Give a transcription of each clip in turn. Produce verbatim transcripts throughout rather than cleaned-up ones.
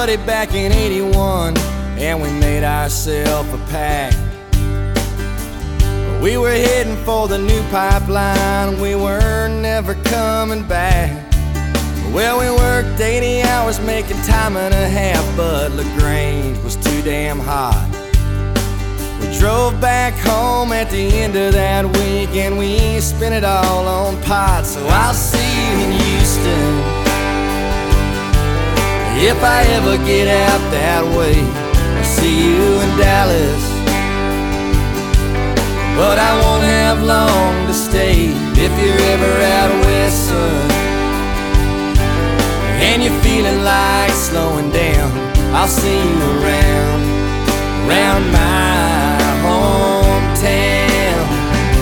started back in eighty-one, and we made ourselves a pact. We were heading for the new pipeline, we were never coming back. Well, we worked eighty hours making time and a half, but LaGrange was too damn hot. We drove back home at the end of that week, and we spent it all on pot. So I'll see you in Houston if I ever get out that way. I'll see you in Dallas, but I won't have long to stay. If you're ever out west, son, and you're feeling like slowing down, I'll see you around, around my hometown.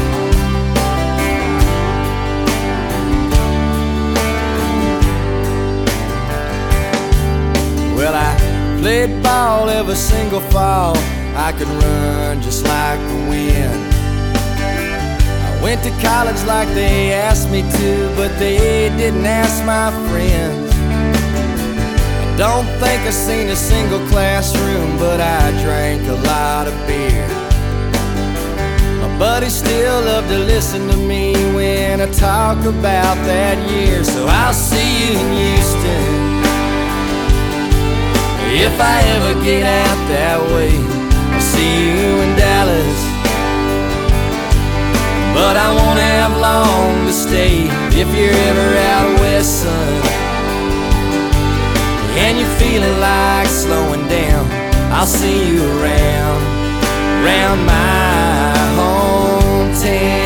Well, I played ball every single fall. I could run just like the wind. I went to college like they asked me to, but they didn't ask my friends. I don't think I seen a single classroom, but I drank a lot of beer. My buddies still love to listen to me when I talk about that year. So I'll see you in Houston if I ever get out that way. I'll see you in Dallas, but I won't have long to stay. If you're ever out west, son, and you're feeling like slowing down, I'll see you around, around my hometown.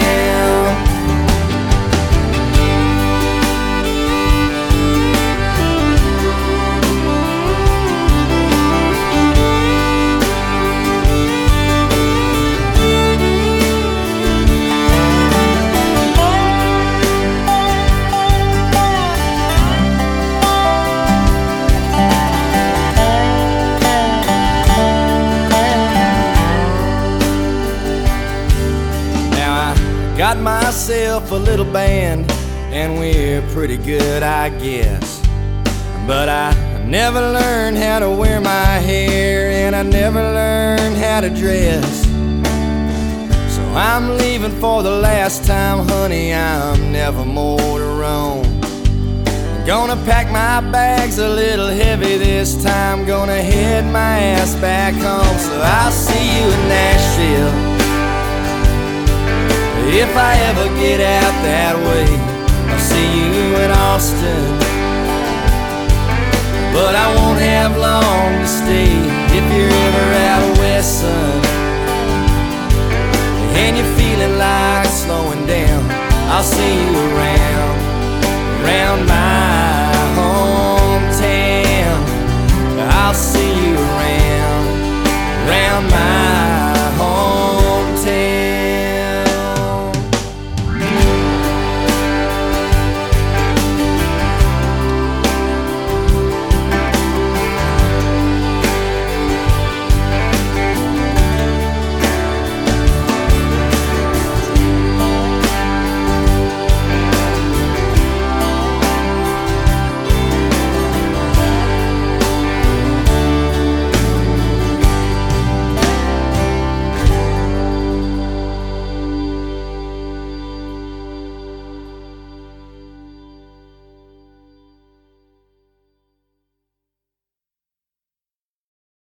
Got myself a little band, and we're pretty good, I guess. But I never learned how to wear my hair, and I never learned how to dress. So I'm leaving for the last time, honey, I'm never more to roam. I'm gonna pack my bags a little heavy this time, gonna head my ass back home. So I'll see you in Nashville if I ever get out that way. I'll see you in Austin, but I won't have long to stay. If you're ever out west, son, and you're feeling like slowing down, I'll see you around, around my